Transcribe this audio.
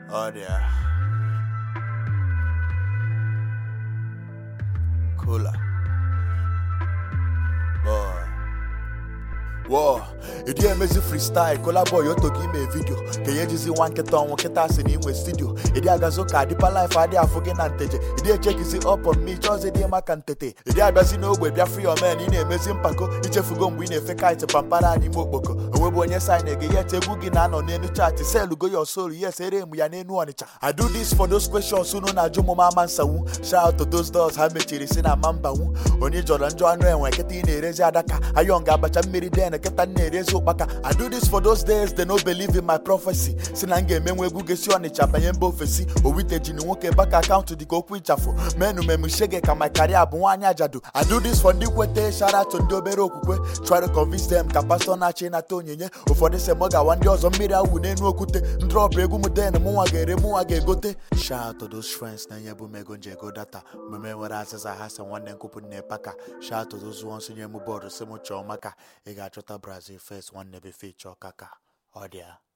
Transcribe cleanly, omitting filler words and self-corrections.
Oh yeah. Cooler. Boy. Whoa, it amazing freestyle. Collabo yo to give me a video. Can you just see one keton, kita sini in studio. It agazoka, deeper life, I dare forget anteje. It check is up on me, just a dear macantete. It abazino we be free or man in a amazing paco. It's a fugon win a fake to pampara ni moboko. And we when you sign a yet a boogie nan on any chat. Sell go your soul, yes, we are no one. I do this for those questions soon on a Jomo Mama Sawu. Shout out to those doors, have me chirisin a mamba. Only Jordan John when getting a rezadaka. A young abacha miri den. I do this for those days they don't believe in my prophecy. Sinange menwe gugesi on chapayembo fesi. O wite jini woke back account to the kokwi chafo. Menu shege ka my career buwanya jadu. I do this for Nikwete, shout out to Ndobero Kukwe. Try to convince them kapasto na chena tonyenye. O for this moga one girls on mira une no kute. Drop egu muden muage gote. Shout out to those friends na yebu megonje go data. Meme wara sasa hasa one kupu ne paka. Shout out to those ones in yemu board semo chomaka. Ega chota Brazil first one never feature kaka. Oh dear.